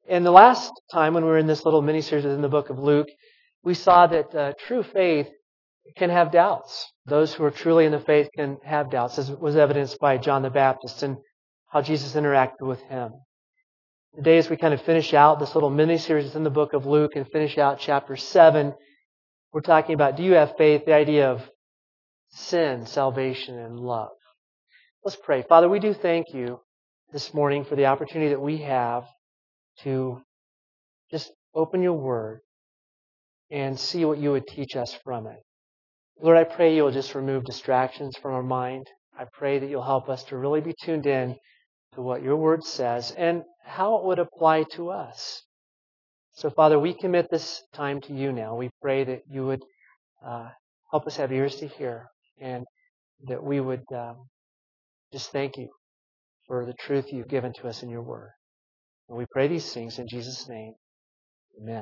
And the last time when we were in this little mini-series within the book of Luke, we saw that true faith can have doubts. Those who are truly in the faith can have doubts, as was evidenced by John the Baptist and how Jesus interacted with him. Today, as we kind of finish out this little mini-series within the book of Luke and finish out chapter 7, we're talking about, do you have faith? The idea of sin, salvation, and love. Let's pray. Father, we do thank you this morning for the opportunity that we have to just open your Word and see what you would teach us from it. Lord, I pray you'll just remove distractions from our mind. I pray that you'll help us to really be tuned in to what your Word says and how it would apply to us. So, Father, we commit this time to you now. We pray that you would help us have ears to hear and that we would just thank you for the truth you've given to us in your Word. And we pray these things in Jesus' name. Amen.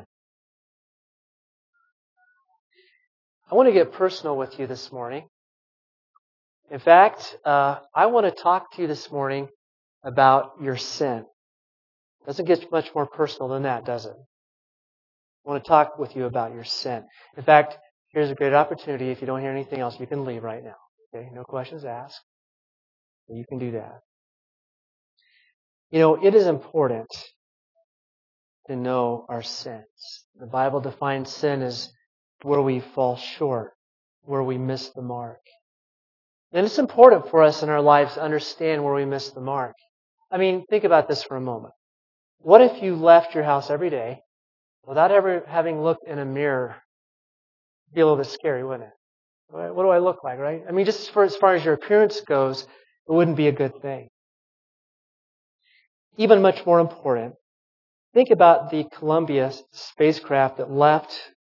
I want to get personal with you this morning. In fact, I want to talk to you this morning about your sin. Doesn't get much more personal than that, does it? I want to talk with you about your sin. In fact, here's a great opportunity. If you don't hear anything else, you can leave right now. Okay? No questions asked. You can do that. You know, it is important to know our sins. The Bible defines sin as where we fall short, where we miss the mark. And it's important for us in our lives to understand where we miss the mark. I mean, think about this for a moment. What if you left your house every day without ever having looked in a mirror? It'd be a little bit scary, wouldn't it? What do I look like, right? I mean, just as far as your appearance goes, it wouldn't be a good thing. Even much more important, think about the Columbia spacecraft that left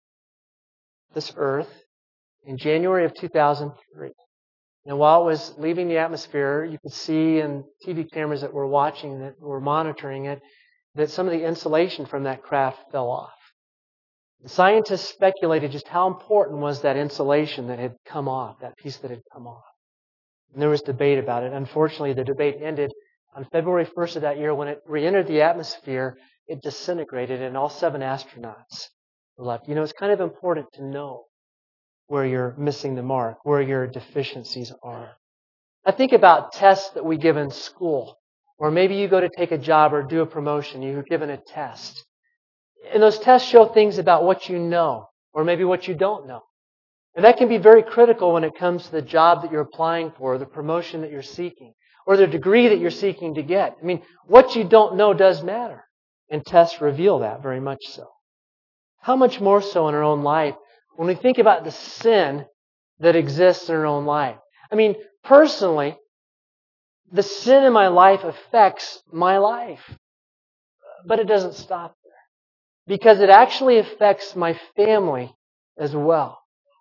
this Earth in January of 2003. And while it was leaving the atmosphere, you could see in TV cameras that were watching it, were monitoring it, that some of the insulation from that craft fell off. The scientists speculated just how important was that insulation that had come off, that piece that had come off. And there was debate about it. Unfortunately, the debate ended on February 1st of that year when it re-entered the atmosphere. It disintegrated and all 7 astronauts were left. You know, it's kind of important to know where you're missing the mark, where your deficiencies are. I think about tests that we give in school, or maybe you go to take a job or do a promotion, you're given a test. And those tests show things about what you know, or maybe what you don't know. And that can be very critical when it comes to the job that you're applying for, the promotion that you're seeking, or the degree that you're seeking to get. I mean, what you don't know does matter. And tests reveal that very much so. How much more so in our own life when we think about the sin that exists in our own life? I mean, personally, the sin in my life affects my life. But it doesn't stop there. Because it actually affects my family as well.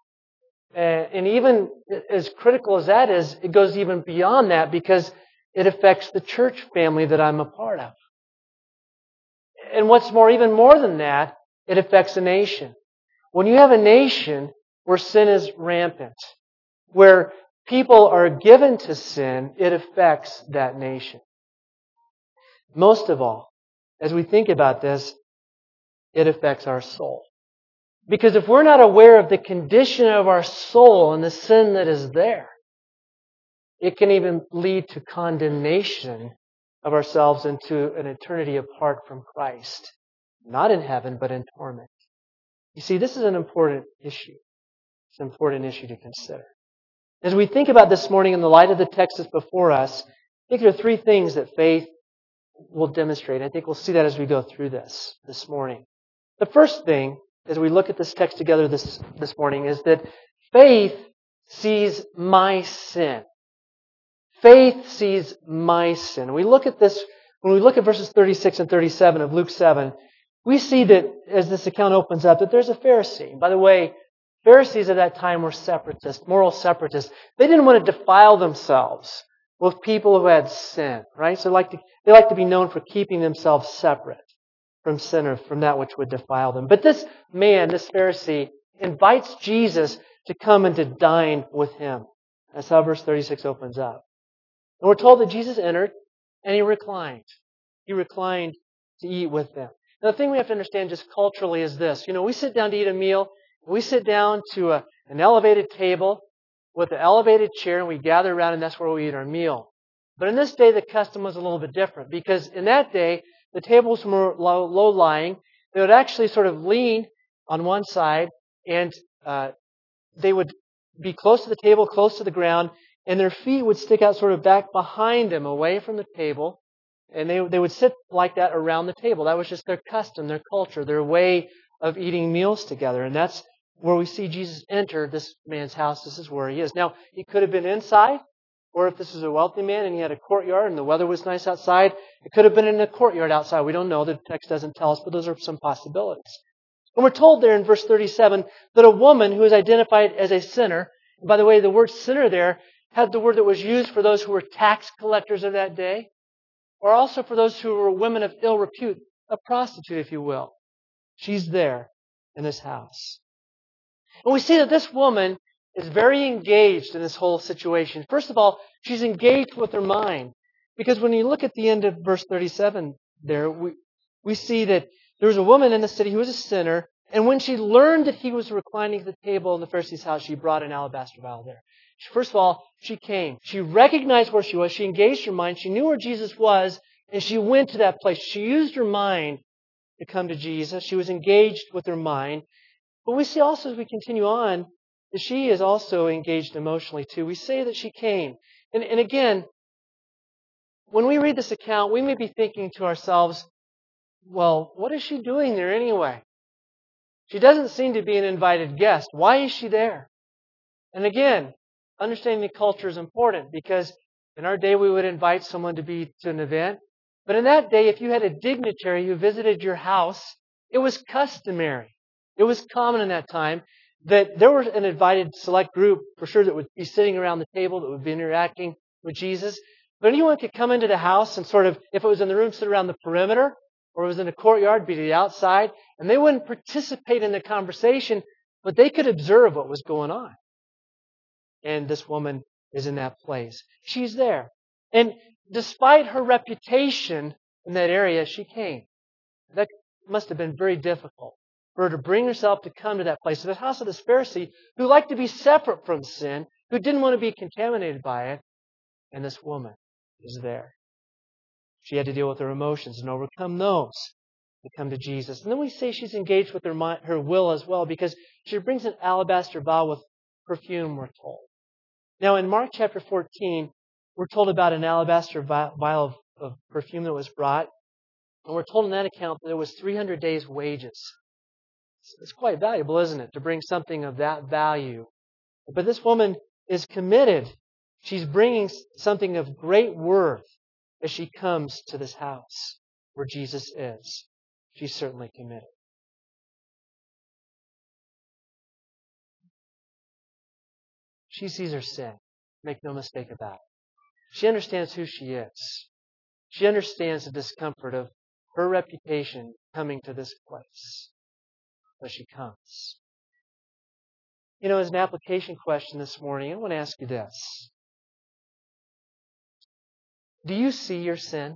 And even as critical as that is, it goes even beyond that because it affects the church family that I'm a part of. And what's more, even more than that, it affects a nation. When you have a nation where sin is rampant, where people are given to sin, it affects that nation. Most of all, as we think about this, it affects our soul. Because if we're not aware of the condition of our soul and the sin that is there, it can even lead to condemnation of ourselves into an eternity apart from Christ. Not in heaven, but in torment. You see, this is an important issue. It's an important issue to consider. As we think about this morning in the light of the text that's before us, I think there are 3 things that faith will demonstrate. I think we'll see that as we go through this morning. The first thing, as we look at this text together this morning, is that faith sees my sin. Faith sees my sin. And we look at this, when we look at verses 36 and 37 of Luke 7, we see that as this account opens up, that there's a Pharisee. By the way, Pharisees at that time were separatists, moral separatists. They didn't want to defile themselves with people who had sin, right? So they like to be known for keeping themselves separate from sinners, from that which would defile them. But this man, this Pharisee, invites Jesus to come and to dine with him. That's how verse 36 opens up. And we're told that Jesus entered and he reclined. He reclined to eat with them. Now, the thing we have to understand just culturally is this. We sit down to eat a meal. We sit down to an elevated table with an elevated chair, and we gather around, and that's where we eat our meal. But in this day, the custom was a little bit different, because in that day, the tables were low-lying. They would actually sort of lean on one side, and they would be close to the table, close to the ground, and their feet would stick out sort of back behind them, away from the table. And they would sit like that around the table. That was just their custom, their culture, their way of eating meals together. And that's where we see Jesus enter this man's house. This is where he is. Now, he could have been inside, or if this was a wealthy man and he had a courtyard and the weather was nice outside, it could have been in a courtyard outside. We don't know. The text doesn't tell us, but those are some possibilities. And we're told there in verse 37 that a woman who is identified as a sinner, and by the way, the word sinner there had the word that was used for those who were tax collectors of that day, or also for those who were women of ill repute, a prostitute, if you will. She's there in this house. And we see that this woman is very engaged in this whole situation. First of all, she's engaged with her mind. Because when you look at the end of verse 37 there, we see that there was a woman in the city who was a sinner, and when she learned that he was reclining at the table in the Pharisee's house, she brought an alabaster vial there. First of all, she came. She recognized where she was. She engaged her mind. She knew where Jesus was, and she went to that place. She used her mind to come to Jesus. She was engaged with her mind. But we see also as we continue on that she is also engaged emotionally too. We say that she came. And again, when we read this account, we may be thinking to ourselves, well, what is she doing there anyway? She doesn't seem to be an invited guest. Why is she there? And again, understanding the culture is important, because in our day we would invite someone to an event. But in that day, if you had a dignitary who visited your house, it was customary. It was common in that time that there was an invited select group, for sure, that would be sitting around the table, that would be interacting with Jesus. But anyone could come into the house and sort of, if it was in the room, sit around the perimeter, or it was in the courtyard, be to the outside, and they wouldn't participate in the conversation, but they could observe what was going on. And this woman is in that place. She's there. And despite her reputation in that area, she came. That must have been very difficult for her to bring herself to come to that place, to the house of this Pharisee who liked to be separate from sin, who didn't want to be contaminated by it. And this woman is there. She had to deal with her emotions and overcome those to come to Jesus. And then we say she's engaged with her will as well, because she brings an alabaster vial with perfume, we're told. Now, in Mark chapter 14, we're told about an alabaster vial of perfume that was brought. And we're told in that account that it was 300 days' wages. It's quite valuable, isn't it, to bring something of that value? But this woman is committed. She's bringing something of great worth as she comes to this house where Jesus is. She's certainly committed. She sees her sin. Make no mistake about it. She understands who she is. She understands the discomfort of her reputation coming to this place. But she comes. As an application question this morning, I want to ask you this. Do you see your sin?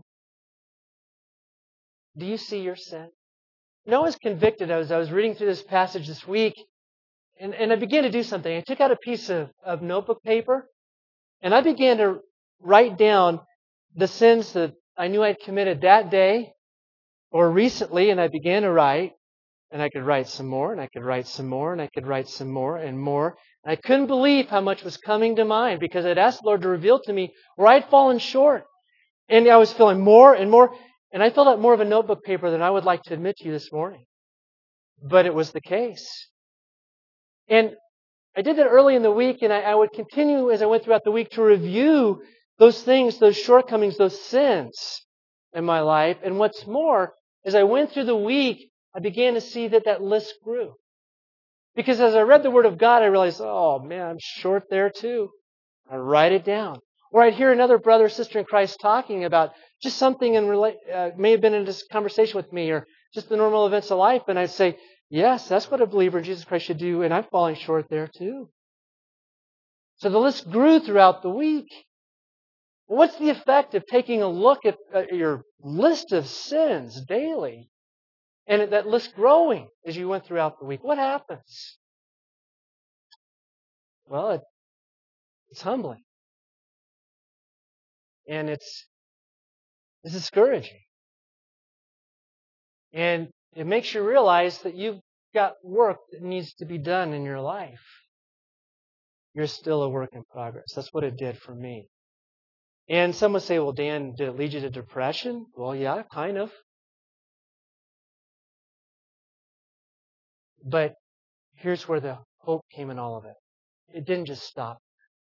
Do you see your sin? I was convicted as I was reading through this passage this week, and I began to do something. I took out a piece of notebook paper, and I began to write down the sins that I knew I'd committed that day or recently, and I began to write, and I could write some more, and I could write some more, and I could write some more and more. And I couldn't believe how much was coming to mind, because I'd asked the Lord to reveal to me where I'd fallen short. And I was feeling more and more, and I filled out more of a notebook paper than I would like to admit to you this morning. But it was the case. And I did that early in the week, and I would continue as I went throughout the week to review those things, those shortcomings, those sins in my life. And what's more, as I went through the week, I began to see that list grew. Because as I read the Word of God, I realized, oh man, I'm short there too. I write it down. Or I'd hear another brother or sister in Christ talking about just something may have been in this conversation with me, or just the normal events of life, and I'd say, yes, that's what a believer in Jesus Christ should do, and I'm falling short there too. So the list grew throughout the week. What's the effect of taking a look at your list of sins daily And that list growing as you went throughout the week. What happens? Well, it's humbling. And it's discouraging. And it makes you realize that you've got work that needs to be done in your life. You're still a work in progress. That's what it did for me. And some would say, well, Dan, did it lead you to depression? Well, yeah, kind of. But here's where the hope came in all of it. It didn't just stop.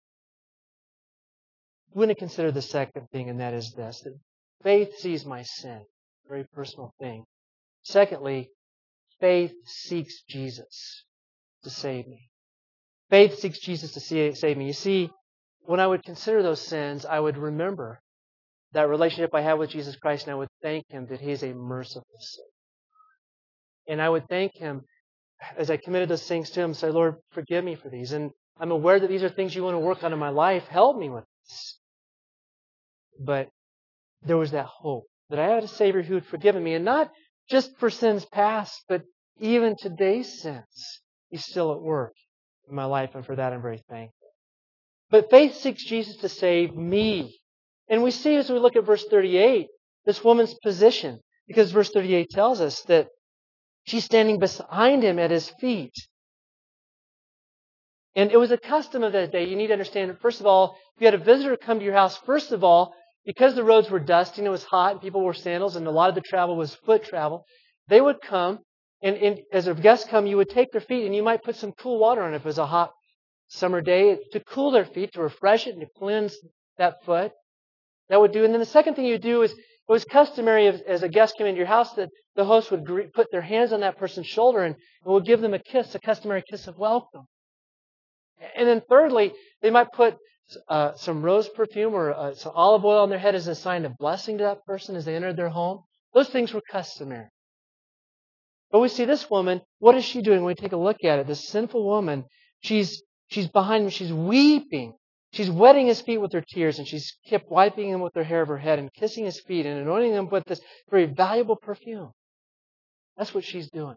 I'm going to consider the second thing, and that is this, that faith sees my sin. Very personal thing. Secondly, faith seeks Jesus to save me. Faith seeks Jesus to save me. You see, when I would consider those sins, I would remember that relationship I have with Jesus Christ, and I would thank Him that He is a merciful Savior. And I would thank Him as I committed those things to Him, say, Lord, forgive me for these. And I'm aware that these are things you want to work on in my life. Help me with this. But there was that hope that I had a Savior who had forgiven me, and not just for sins past, but even today's sins. He's still at work in my life, and for that I'm very thankful. But faith seeks Jesus to save me. And we see as we look at verse 38, this woman's position. Because verse 38 tells us that she's standing behind Him at His feet. And it was a custom of that day. You need to understand that, first of all, if you had a visitor come to your house, first of all, because the roads were dusty and it was hot and people wore sandals and a lot of the travel was foot travel, they would come, and as a guest come, you would take their feet and you might put some cool water on it if it was a hot summer day to cool their feet, to refresh it and to cleanse that foot. That would do. And then the second thing you would do is, it was customary as a guest came into your house that the host would put their hands on that person's shoulder and would give them a kiss, a customary kiss of welcome. And then thirdly, they might put some rose perfume or some olive oil on their head as a sign of blessing to that person as they entered their home. Those things were customary. But we see this woman, what is she doing? When we take a look at it, this sinful woman, she's behind him, she's weeping. She's wetting His feet with her tears, and she's kept wiping Him with her hair of her head and kissing His feet and anointing them with this very valuable perfume. That's what she's doing.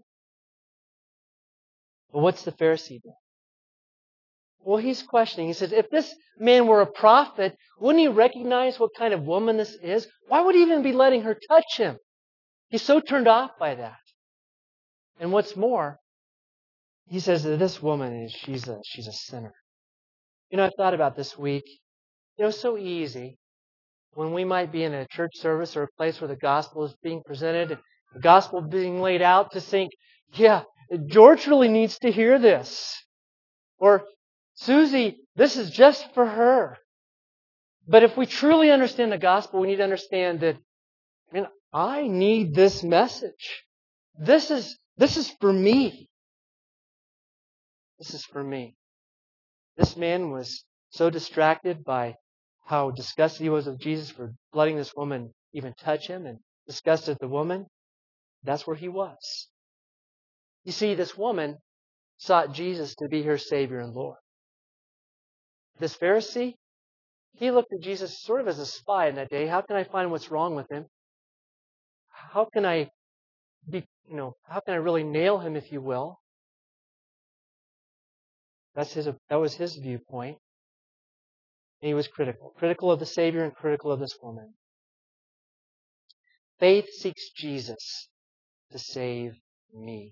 Well, what's the Pharisee doing? Well, he's questioning. He says, if this man were a prophet, wouldn't he recognize what kind of woman this is? Why would he even be letting her touch him? He's so turned off by that. And what's more, he says that this woman, she's a sinner. You know, I've thought about this week. You know, it's so easy when we might be in a church service or a place where the gospel is being presented, the gospel being laid out, to think, yeah, George really needs to hear this. Or, Susie, this is just for her. But if we truly understand the gospel, we need to understand that, I need this message. This is for me. This is for me. This man was so distracted by how disgusted he was with Jesus for letting this woman even touch him, and disgusted at the woman. That's where he was. You see, this woman sought Jesus to be her Savior and Lord. This Pharisee, he looked at Jesus sort of as a spy in that day. How can I find what's wrong with him? How can I really nail him, if you will? That was his viewpoint. And he was critical of the Savior and critical of this woman. Faith seeks Jesus to save me.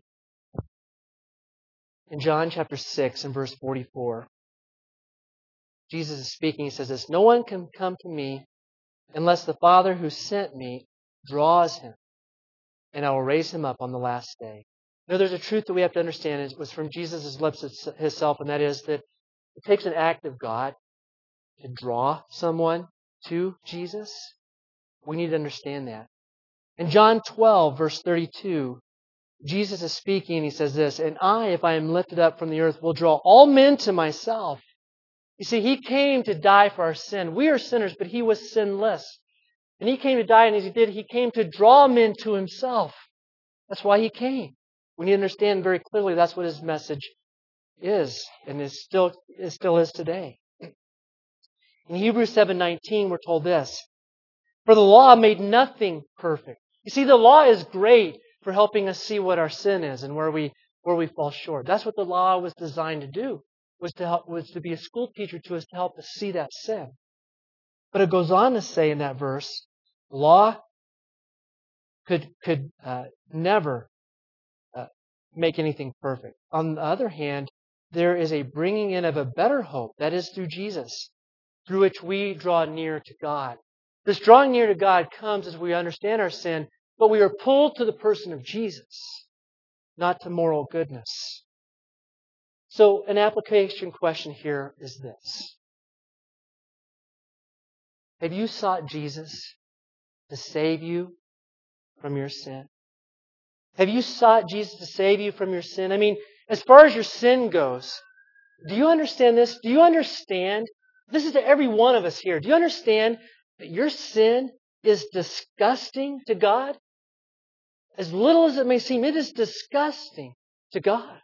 In John chapter 6 and verse 44, Jesus is speaking. He says this, no one can come to me unless the Father who sent me draws him, and I will raise him up on the last day. Now, there's a truth that we have to understand. It was from Jesus' lips himself, and that is that it takes an act of God to draw someone to Jesus. We need to understand that. In John 12, verse 32, Jesus is speaking, and He says this, and I, if I am lifted up from the earth, will draw all men to myself. You see, He came to die for our sin. We are sinners, but He was sinless. And He came to die, and as He did, He came to draw men to Himself. That's why He came. We need to understand very clearly that's what His message is, and it still is today. In Hebrews 7:19, we're told this, for the law made nothing perfect. You see, the law is great. for helping us see what our sin is and where we fall short. That's what the law was designed to do, was to be a school teacher to us, to help us see that sin. But it goes on to say in that verse, law could never make anything perfect. On the other hand, there is a bringing in of a better hope, that is through Jesus, through which we draw near to God. This drawing near to God comes as we understand our sin, but we are pulled to the person of Jesus, not to moral goodness. So an application question here is this. Have you sought Jesus to save you from your sin? Have you sought Jesus to save you from your sin? I mean, as far as your sin goes, do you understand this? Do you understand? This is to every one of us here. Do you understand that your sin is disgusting to God? As little as it may seem, it is disgusting to God.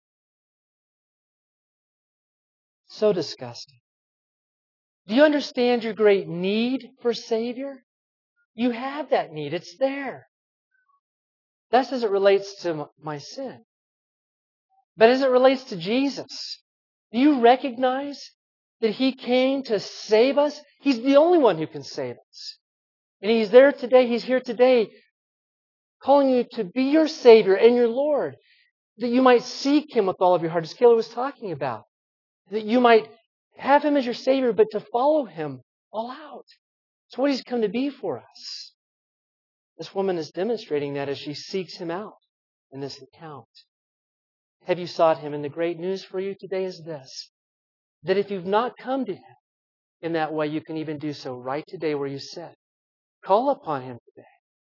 So disgusting. Do you understand your great need for a Savior? You have that need. It's there. That's as it relates to my sin. But as it relates to Jesus, do you recognize that He came to save us? He's the only one who can save us. And He's there today. He's here today calling you to be your Savior and your Lord. That you might seek Him with all of your heart, as Kayla was talking about. That you might have Him as your Savior, but to follow Him all out. It's what He's come to be for us. This woman is demonstrating that as she seeks Him out in this account. Have you sought Him? And the great news for you today is this, that if you've not come to Him in that way, you can even do so right today where you sit. Call upon Him today.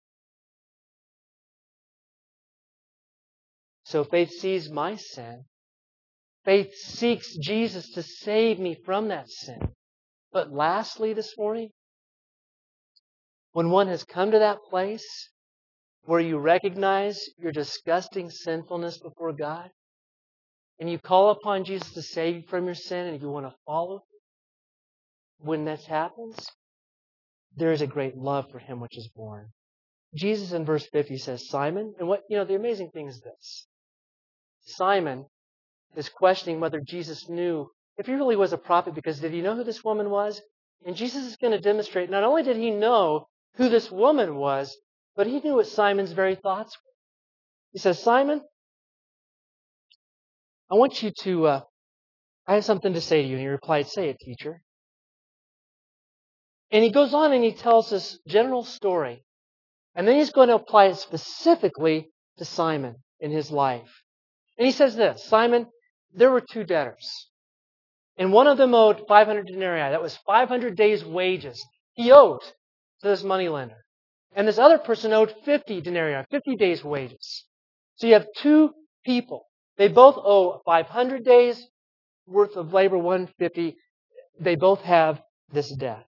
So faith sees my sin. Faith seeks Jesus to save me from that sin. But lastly this morning, when one has come to that place where you recognize your disgusting sinfulness before God, and you call upon Jesus to save you from your sin, and you want to follow Him, when this happens, there is a great love for Him which is born. Jesus in verse 50 says, Simon, and the amazing thing is this. Simon is questioning whether Jesus knew if He really was a prophet, because did He know who this woman was? And Jesus is going to demonstrate, not only did He know who this woman was, but He knew what Simon's very thoughts were. He says, Simon, I want you to, I have something to say to you. And he replied, say it, teacher. And he goes on and he tells this general story. And then he's going to apply it specifically to Simon in his life. And he says this, Simon, there were two debtors. And one of them owed 500 denarii. That was 500 days' wages. He owed to this moneylender. And this other person owed 50 denarii, 50 days' wages. So you have two people. They both owe 500 days worth of labor, 150. They both have this debt.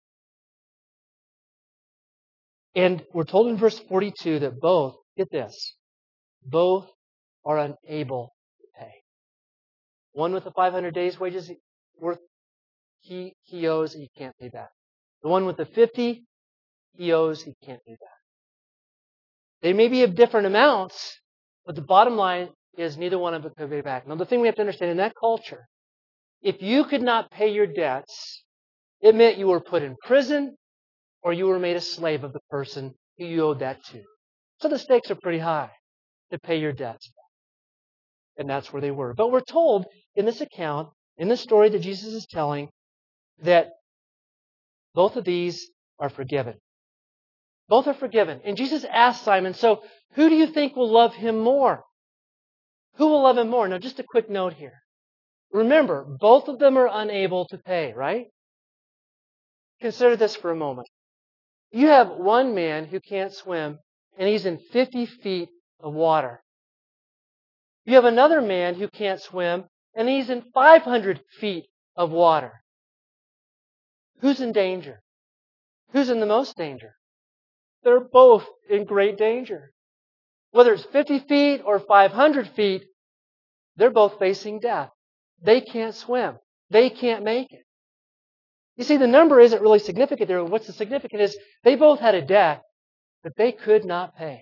And we're told in verse 42 that both, get this, both are unable to pay. One with the 500 days wages worth he owes, he can't pay back. The one with the 50, he owes, he can't pay back. They may be of different amounts, but the bottom line is neither one of them could pay back. Now the thing we have to understand in that culture, if you could not pay your debts, it meant you were put in prison or you were made a slave of the person who you owed that to. So the stakes are pretty high to pay your debts. And that's where they were. But we're told in this account, in the story that Jesus is telling, that both of these are forgiven. Both are forgiven. And Jesus asked Simon, so who do you think will love him more? Who will love him more? Now just a quick note here. Remember, both of them are unable to pay, right? Consider this for a moment. You have one man who can't swim, and he's in 50 feet of water. You have another man who can't swim, and he's in 500 feet of water. Who's in danger? Who's in the most danger? They're both in great danger. Whether it's 50 feet or 500 feet, they're both facing death. They can't swim. They can't make it. You see, the number isn't really significant there. What's the significant is they both had a debt that they could not pay.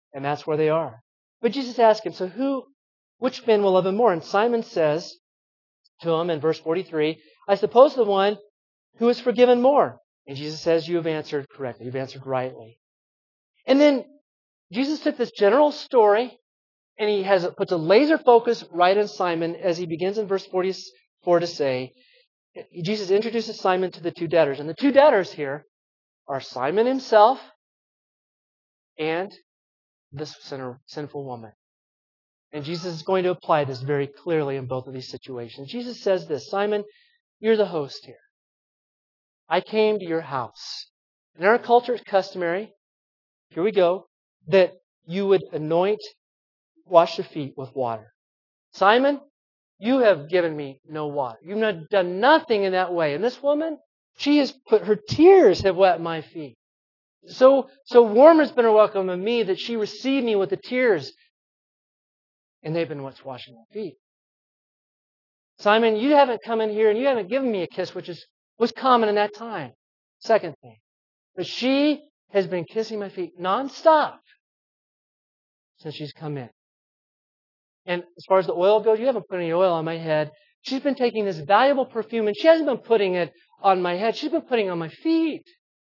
And that's where they are. But Jesus asked him, so which man will love him more? And Simon says to him in verse 43, I suppose the one who is forgiven more. And Jesus says, you have answered correctly. You've answered rightly. And then Jesus took this general story and he puts a laser focus right in Simon as he begins in verse 44 to say, Jesus introduces Simon to the two debtors. And the two debtors here are Simon himself and this sinful woman. And Jesus is going to apply this very clearly in both of these situations. Jesus says this, Simon, you're the host here. I came to your house. In our culture, it's customary, here we go, that you would wash your feet with water. Simon, you have given me no water. You've not done nothing in that way. And this woman, her tears have wet my feet. So warm has been her welcome to me that she received me with the tears. And they've been what's washing my feet. Simon, you haven't come in here and you haven't given me a kiss, which was common in that time. Second thing. But she has been kissing my feet nonstop since she's come in. And as far as the oil goes, you haven't put any oil on my head. She's been taking this valuable perfume and she hasn't been putting it on my head. She's been putting it on my feet.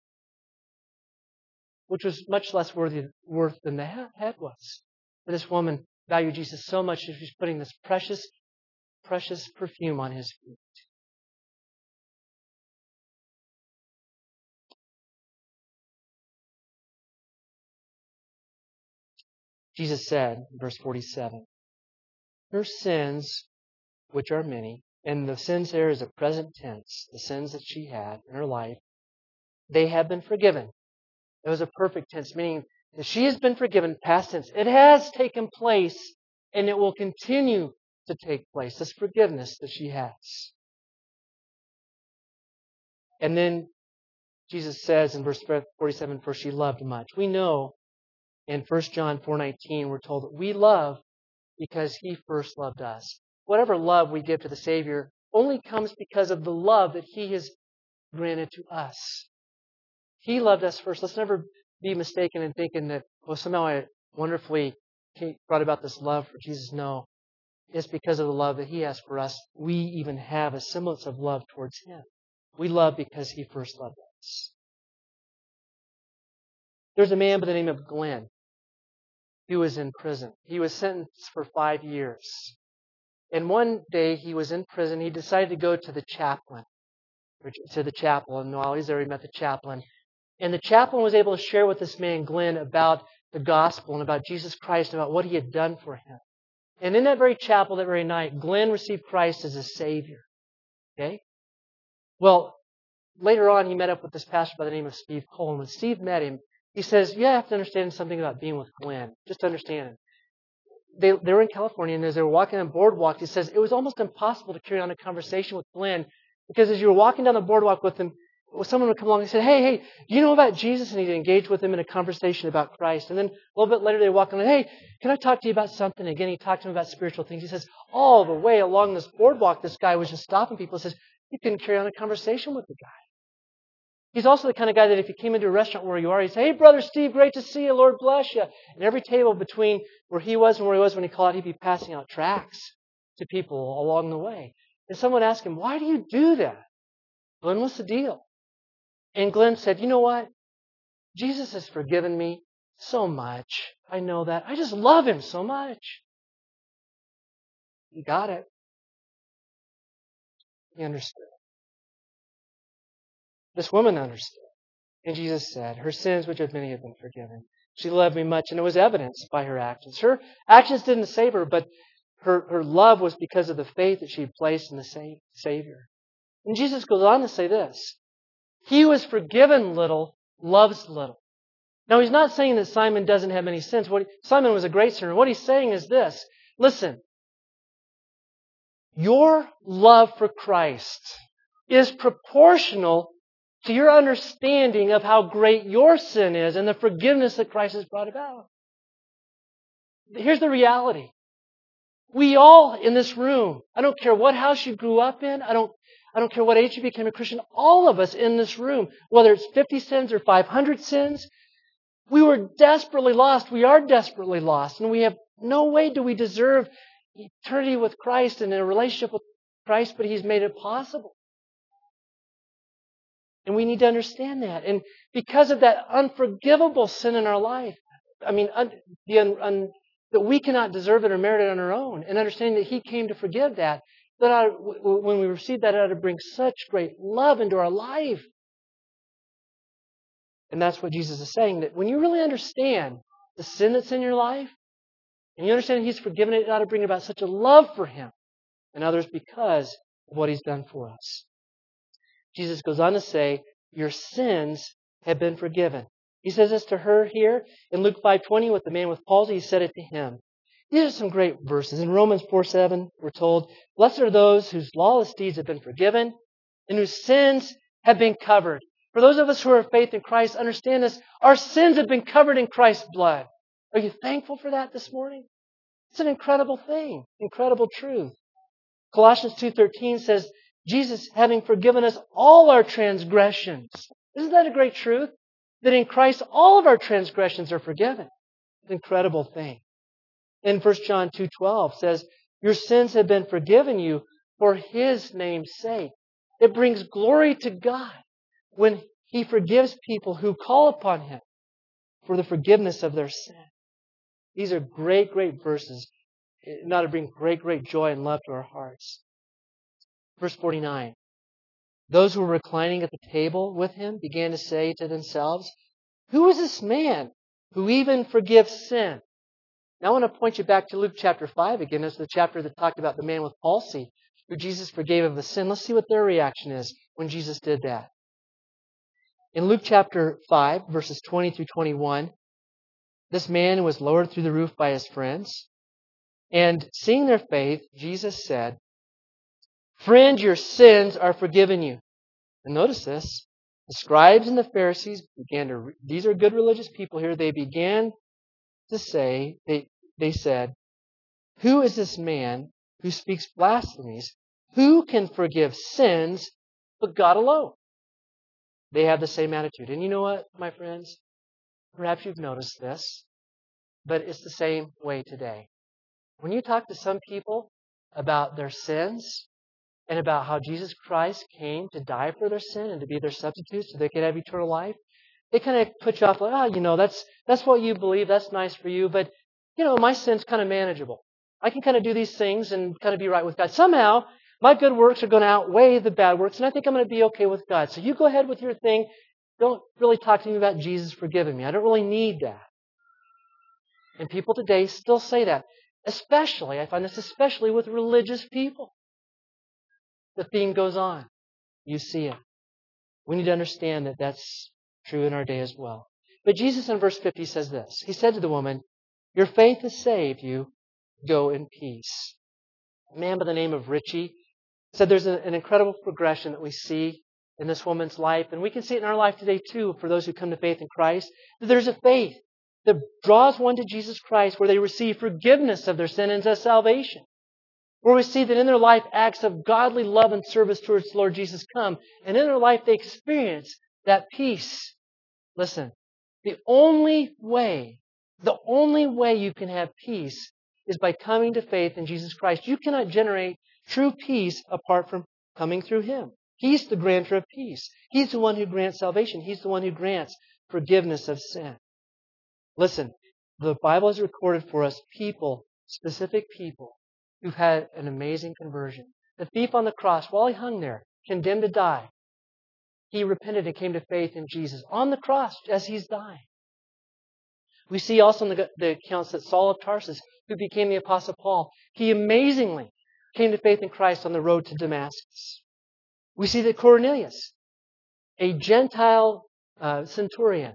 Which was much less worth than the head was. But this woman valued Jesus so much that she's putting this precious, precious perfume on his feet. Jesus said, in verse 47, her sins, which are many, and the sins there is a present tense, the sins that she had in her life, they have been forgiven. It was a perfect tense, meaning that she has been forgiven, past tense. It has taken place, and it will continue to take place, this forgiveness that she has. And then Jesus says in verse 47, for she loved much. We know in 1 John 4:19, we're told that we love because He first loved us. Whatever love we give to the Savior only comes because of the love that He has granted to us. He loved us first. Let's never be mistaken in thinking that, well, somehow I wonderfully brought about this love for Jesus. No. It's because of the love that He has for us. We even have a semblance of love towards Him. We love because He first loved us. There's a man by the name of Glenn. He was in prison. He was sentenced for 5 years. And one day he was in prison. He decided to go to the chaplain, and while he was there, he met the chaplain. And the chaplain was able to share with this man, Glenn, about the gospel and about Jesus Christ, about what He had done for him. And in that very chapel, that very night, Glenn received Christ as a Savior. Okay? Well, later on, he met up with this pastor by the name of Steve Cole. And when Steve met him, he says, you have to understand something about being with Glenn. Just understand it. They were in California, and as they were walking on the boardwalk, he says it was almost impossible to carry on a conversation with Glenn because as you were walking down the boardwalk with him, someone would come along and say, hey, do you know about Jesus? And he'd engage with them in a conversation about Christ. And then a little bit later, they walk on, hey, can I talk to you about something? Again, he talked to him about spiritual things. He says, all the way along this boardwalk, this guy was just stopping people. He says, you couldn't carry on a conversation with the guy. He's also the kind of guy that if you came into a restaurant where you are, he'd say, hey, Brother Steve, great to see you. Lord bless you. And every table between where he was and where he was when he called out, he'd be passing out tracts to people along the way. And someone asked him, why do you do that? Glenn, what's the deal? And Glenn said, you know what? Jesus has forgiven me so much. I know that. I just love Him so much. He got it. He understood. This woman understood. And Jesus said, her sins, which have many, have been forgiven. She loved me much, and it was evidenced by her actions. Her actions didn't save her, but her love was because of the faith that she had placed in the Savior. And Jesus goes on to say this, he who is forgiven little loves little. Now, He's not saying that Simon doesn't have any sins. Simon was a great sinner. What He's saying is this, listen, your love for Christ is proportional to your understanding of how great your sin is and the forgiveness that Christ has brought about. Here's the reality. We all in this room, I don't care what house you grew up in, I don't care what age you became a Christian, all of us in this room, whether it's 50 sins or 500 sins, We were desperately lost. We are desperately lost. And we have no way do we deserve eternity with Christ and a relationship with Christ, but He's made it possible. And we need to understand that. And because of that unforgivable sin in our life, that we cannot deserve it or merit it on our own, and understanding that He came to forgive that, when we receive that, it ought to bring such great love into our life. And that's what Jesus is saying, that when you really understand the sin that's in your life, and you understand He's forgiven it, it ought to bring about such a love for Him and others because of what He's done for us. Jesus goes on to say, your sins have been forgiven. He says this to her here in Luke 5:20 with the man with palsy. He said it to him. These are some great verses. In Romans 4:7, we're told, blessed are those whose lawless deeds have been forgiven and whose sins have been covered. For those of us who are of faith in Christ, understand this. Our sins have been covered in Christ's blood. Are you thankful for that this morning? It's an incredible thing, incredible truth. Colossians 2:13 says, Jesus having forgiven us all our transgressions. Isn't that a great truth? That in Christ all of our transgressions are forgiven. It's an incredible thing. And 1 John 2:12 says, your sins have been forgiven you for His name's sake. It brings glory to God when He forgives people who call upon Him for the forgiveness of their sin. These are great, great verses. It ought to bring great, great joy and love to our hearts. Verse 49. Those who were reclining at the table with Him began to say to themselves, who is this man who even forgives sin? Now I want to point you back to Luke chapter 5 again. It's the chapter that talked about the man with palsy who Jesus forgave of his sin. Let's see what their reaction is when Jesus did that. In Luke chapter 5, verses 20 through 21, this man was lowered through the roof by his friends. And seeing their faith, Jesus said, friend, your sins are forgiven you. And notice this. The scribes and the Pharisees these are good religious people here, they began to say, they said, who is this man who speaks blasphemies? Who can forgive sins but God alone? They have the same attitude. And you know what, my friends? Perhaps you've noticed this, but it's the same way today. When you talk to some people about their sins and about how Jesus Christ came to die for their sin and to be their substitute so they could have eternal life, they kind of put you off like, that's what you believe, that's nice for you, but, my sin's kind of manageable. I can kind of do these things and kind of be right with God. Somehow, my good works are going to outweigh the bad works, and I think I'm going to be okay with God. So you go ahead with your thing. Don't really talk to me about Jesus forgiving me. I don't really need that. And people today still say that. I find this especially with religious people. The theme goes on. You see it. We need to understand that that's true in our day as well. But Jesus in verse 50 says this. He said to the woman, your faith has saved you. Go in peace. A man by the name of Richie said there's an incredible progression that we see in this woman's life. And we can see it in our life today too for those who come to faith in Christ. That there's a faith that draws one to Jesus Christ where they receive forgiveness of their sin and salvation. Where we see that in their life acts of godly love and service towards the Lord Jesus come. And in their life they experience that peace. Listen, the only way you can have peace is by coming to faith in Jesus Christ. You cannot generate true peace apart from coming through Him. He's the grantor of peace. He's the one who grants salvation. He's the one who grants forgiveness of sin. Listen, the Bible has recorded for us specific people, who've had an amazing conversion. The thief on the cross, while he hung there, condemned to die, he repented and came to faith in Jesus on the cross as he's dying. We see also in the accounts that Saul of Tarsus, who became the Apostle Paul, he amazingly came to faith in Christ on the road to Damascus. We see that Cornelius, a Gentile centurion,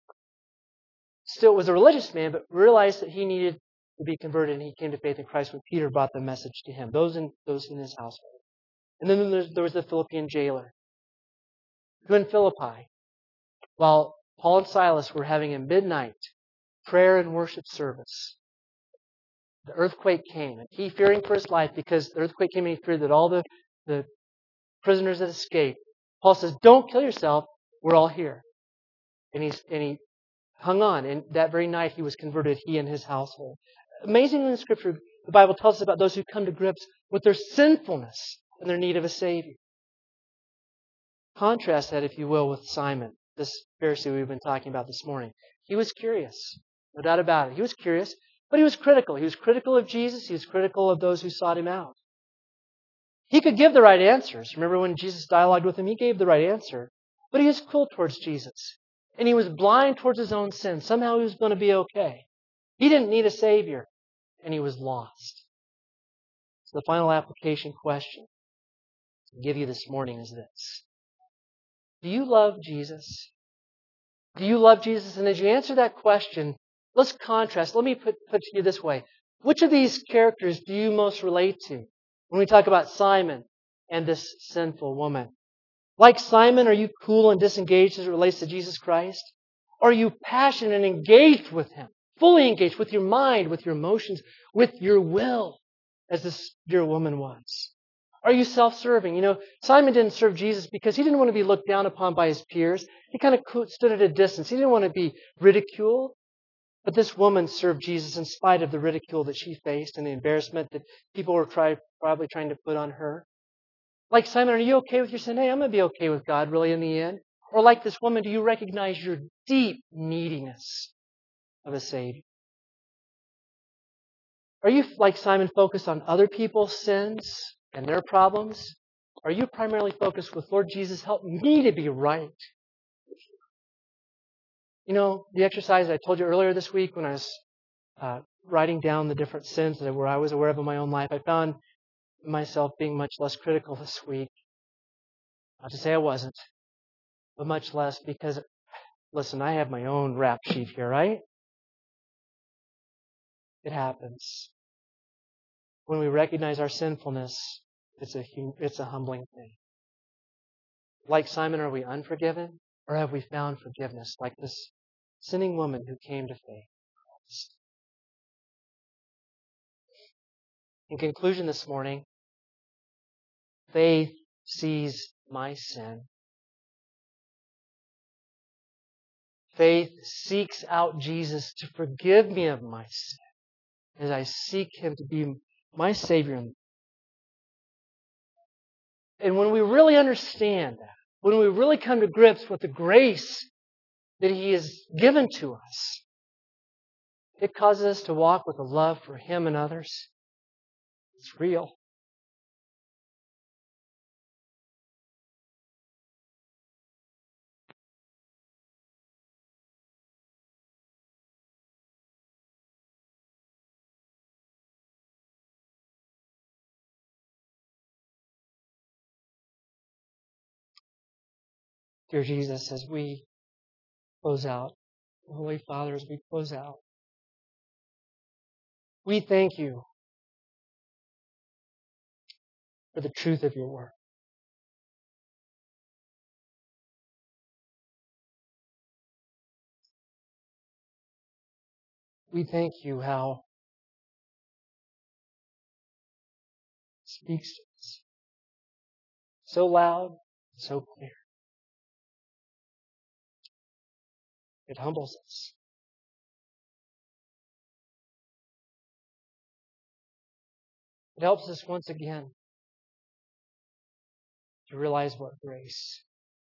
still was a religious man, but realized that he needed to be converted, and he came to faith in Christ when Peter brought the message to him, those in his household. And then there was the Philippian jailer, who in Philippi, while Paul and Silas were having a midnight prayer and worship service, the earthquake came, and he, fearing for his life, because the earthquake came and he feared that all the prisoners had escaped, Paul says, don't kill yourself, we're all here. And he hung on. And that very night he was converted, he and his household. Amazingly in the Scripture, the Bible tells us about those who come to grips with their sinfulness and their need of a Savior. Contrast that, if you will, with Simon, this Pharisee we've been talking about this morning. He was curious. No doubt about it. He was curious, but he was critical. He was critical of Jesus. He was critical of those who sought him out. He could give the right answers. Remember when Jesus dialogued with him? He gave the right answer. But he was cruel towards Jesus. And he was blind towards his own sin. Somehow he was going to be okay. He didn't need a Savior. And he was lost. So the final application question to give you this morning is this. Do you love Jesus? Do you love Jesus? And as you answer that question, let's contrast. Let me put to you this way. Which of these characters do you most relate to when we talk about Simon and this sinful woman? Like Simon, are you cool and disengaged as it relates to Jesus Christ? Or are you passionate and engaged with Him? Fully engaged with your mind, with your emotions, with your will, as this dear woman was? Are you self-serving? You know, Simon didn't serve Jesus because he didn't want to be looked down upon by his peers. He kind of stood at a distance. He didn't want to be ridiculed. But this woman served Jesus in spite of the ridicule that she faced and the embarrassment that people were probably trying to put on her. Like Simon, are you okay with your sin? Hey, I'm going to be okay with God really in the end. Or like this woman, do you recognize your deep neediness of a Savior? Are you, like Simon, focused on other people's sins and their problems? Are you primarily focused with, Lord Jesus, help me to be right? You know, the exercise I told you earlier this week when I was writing down the different sins that I was aware of in my own life, I found myself being much less critical this week. Not to say I wasn't, but much less because, listen, I have my own rap sheet here, right? It happens. When we recognize our sinfulness, it's a humbling thing. Like Simon, are we unforgiven? Or have we found forgiveness like this sinning woman who came to faith? In conclusion this morning, faith sees my sin. Faith seeks out Jesus to forgive me of my sin as I seek Him to be my Savior. And when we really understand that, when we really come to grips with the grace that He has given to us, it causes us to walk with a love for Him and others. It's real. Dear Jesus, as we close out, Holy Father, as we close out, we thank You for the truth of Your Word. We thank You how it speaks to us so loud, so clear. It humbles us. It helps us once again to realize what grace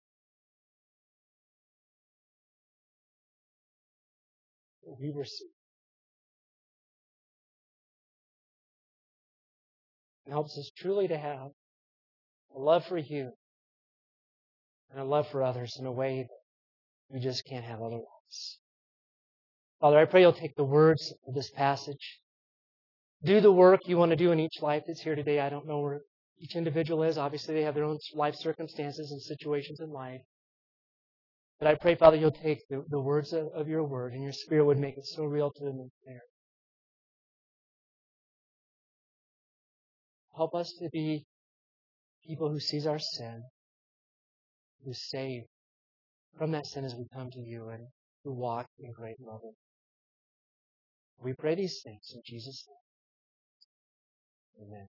that we receive. It helps us truly to have a love for You and a love for others in a way that we just can't have otherwise. Father, I pray You'll take the words of this passage. Do the work You want to do in each life that's here today. I don't know where each individual is. Obviously, they have their own life circumstances and situations in life. But I pray, Father, You'll take the words of Your Word and Your Spirit would make it so real to them and clear. Help us to be people who sees our sin, who save from that sin as we come to You and who walk in great love. We pray these things in Jesus' name. Amen.